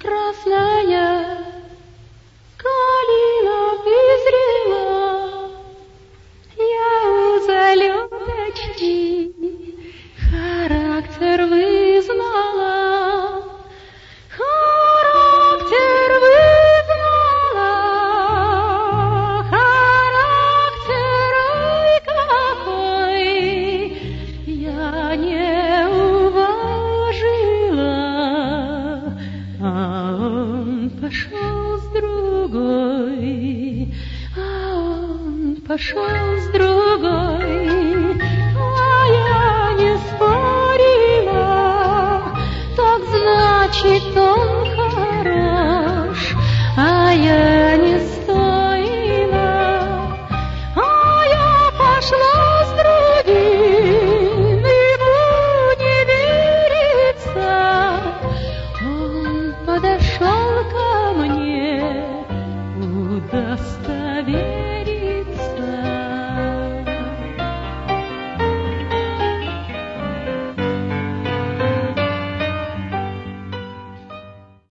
красная калина вызрела, я у залеточки характер вызнала, характер вызнала, характер ой какой, я не уважила, а он пошел с другой, а он пошел с другой, а я не спорила, так значит он